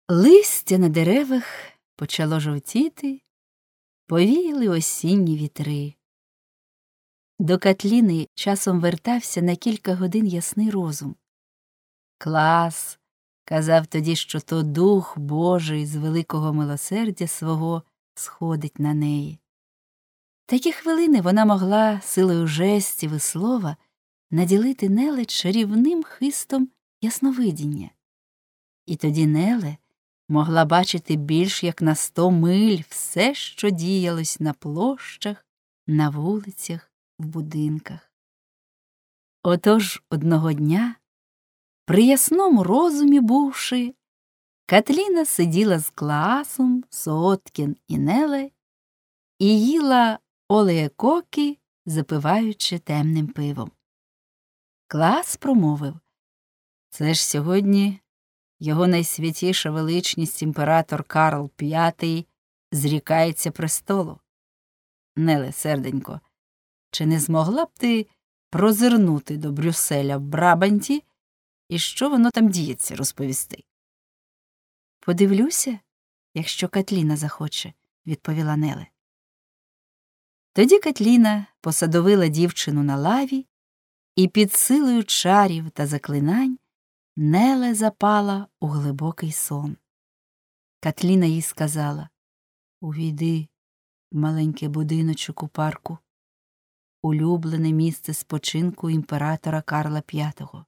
Листя на деревах почало жовтіти, повіяли осінні вітри. До Катліни часом вертався на кілька годин ясний розум. Клас казав тоді, що то Дух Божий з великого милосердя свого сходить на неї. Такі хвилини вона могла силою жестів і слова наділити Неле чарівним хистом ясновидіння. І тоді Неле могла бачити більш як на 100 миль все, що діялось на площах, на вулицях, в будинках. Отож одного дня, при ясному розумі бувши, Катліна сиділа з Клаасом, Соткін і Неле і їла олеєкоки, запиваючи темним пивом. Клаас промовив: «Це ж сьогодні його найсвятіша величність імператор Карл V зрікається престолу. Неле, серденько, чи не змогла б ти прозирнути до Брюсселя в Брабанті і що воно там діється, розповісти?» «Подивлюся, якщо Катліна захоче», – відповіла Неле. Тоді Катліна посадовила дівчину на лаві, і під силою чарів та заклинань Неле запала у глибокий сон. Катліна їй сказала: «Увійди в маленький будиночок у парку, улюблене місце спочинку імператора Карла V.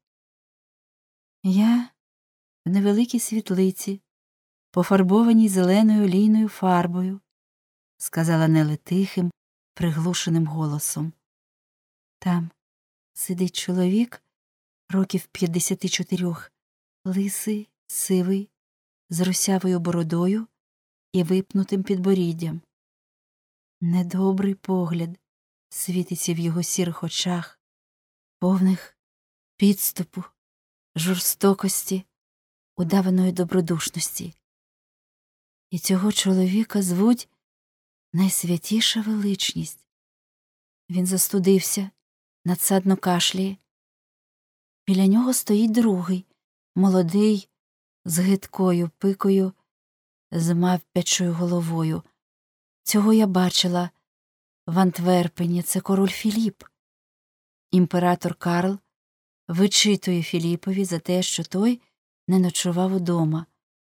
Я в невеликій світлиці, пофарбованій зеленою олійною фарбою», – сказала Неле тихим, приглушеним голосом. «Там сидить чоловік років 54, лисий, сивий, з русявою бородою і випнутим підборіддям. Недобрий погляд світиться в його сірих очах, повних підступу, жорстокості, удаваної добродушності. І цього чоловіка звуть Найсвятіша Величність. Він застудився, надсадно кашляє. Біля нього стоїть другий, молодий, з гидкою пикою, з мавпячою головою. Цього я бачила в Антверпені, це король Філіп. Імператор Карл вичитує Філіпові за те, що той не ночував удома.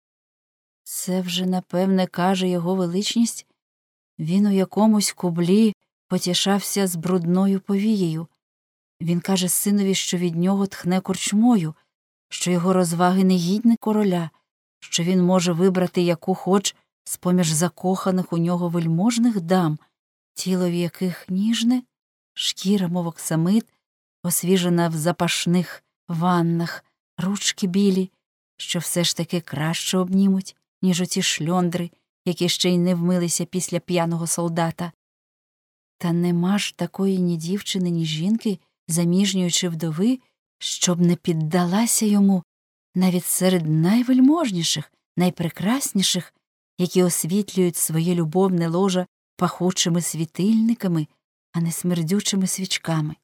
Це вже, напевне, каже його величність, він у якомусь кублі потішався з брудною повією. Він каже синові, що від нього тхне корчмою, що його розваги не гідні короля, що він може вибрати яку хоч з-поміж закоханих у нього вельможних дам, тіло в яких ніжне, шкіра, мов оксамит, освіжена в запашних ваннах, ручки білі, що все ж таки краще обнімуть, ніж оці шльондри, які ще й не вмилися після п'яного солдата. Та нема ж такої ні дівчини, ні жінки, заміжньої чи вдови, щоб не піддалася йому навіть серед найвельможніших, найпрекрасніших, які освітлюють своє любовне ложа пахучими світильниками, а не смердючими свічками.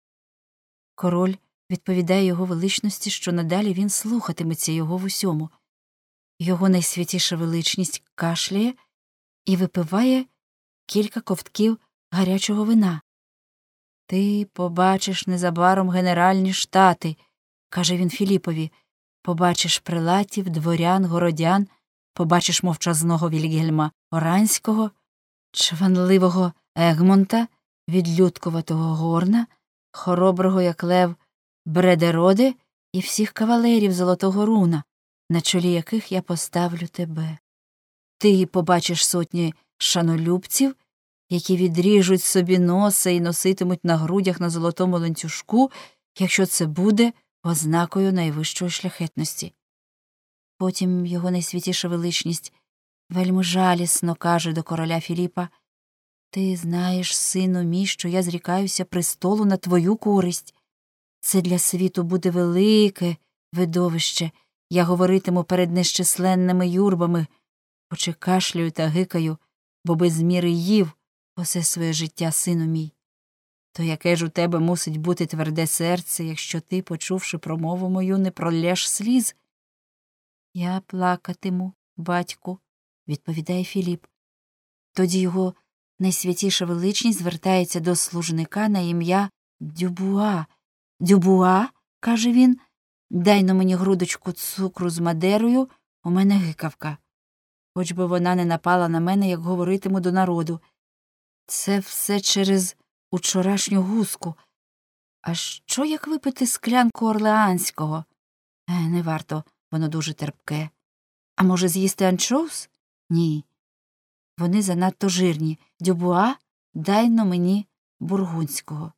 Король відповідає його величності, що надалі він слухатиметься його в усьому. Його найсвятіша величність кашляє і випиває кілька ковтків гарячого вина. «Ти побачиш незабаром Генеральні Штати», – каже він Філіпові, «побачиш прилатів, дворян, городян, побачиш мовчазного Вільгельма Оранського, чванливого Егмонта, відлюдкуватого Горна, хороброго, як лев, Бредероде і всіх кавалерів Золотого Руна, на чолі яких я поставлю тебе. Ти побачиш сотні шанолюбців, які відріжуть собі носа і носитимуть на грудях на золотому ланцюжку, якщо це буде ознакою найвищої шляхетності». Потім його найсвятіша величність вельми жалісно каже до короля Філіпа: «Ти знаєш, сину мій, що я зрікаюся престолу на твою користь. Це для світу буде велике видовище. Я говоритиму перед нещисленними юрбами, хоч і кашлюю та гикаю, бо без міри їв усе своє життя, сину мій. То яке ж у тебе мусить бути тверде серце, якщо ти, почувши промову мою, не проллєш сліз? Я плакатиму батьку, відповідає Філіп. Тоді його найсвятіша величність звертається до служника на ім'я Дюбуа. Дюбуа, каже він, дай-но мені грудочку цукру з Мадерою, у мене гикавка. Хоч би вона не напала на мене, як говоритиму до народу. Це все через учорашню гуску. А що, як випити склянку орлеанського? Не варто, воно дуже терпке. А може, з'їсти анчоус? Ні. Вони занадто жирні. Дюбуа, дай-но мені бургундського.